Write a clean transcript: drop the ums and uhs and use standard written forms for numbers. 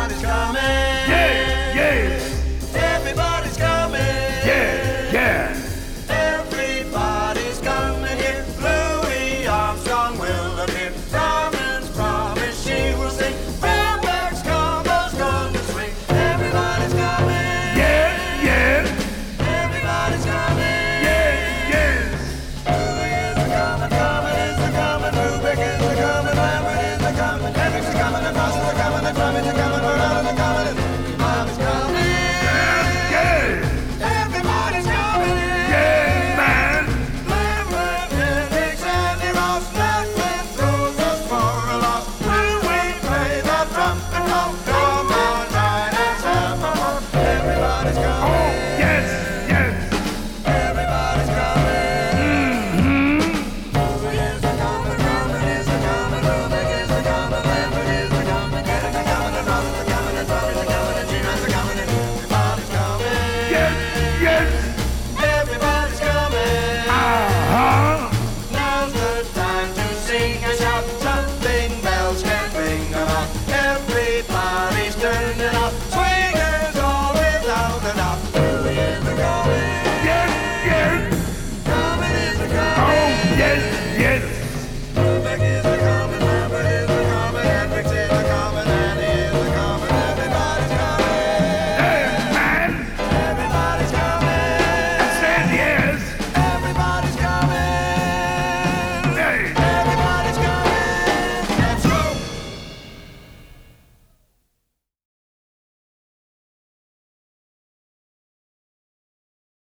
Everybody's coming. Yeah, yeah, Everybody's coming. yeah, yeah. Everybody's coming here. Louis Armstrong will appear. Carmen's promise she will sing. Ramberg's combo's gonna swing. Everybody's coming. Yeah, yeah, Everybody's coming. yeah, yeah. Louis is a coming, Carmen is a coming, Rubik is a coming, Lambert is a coming, Hendrix is coming, and Ross is a coming, and Drummond's a coming.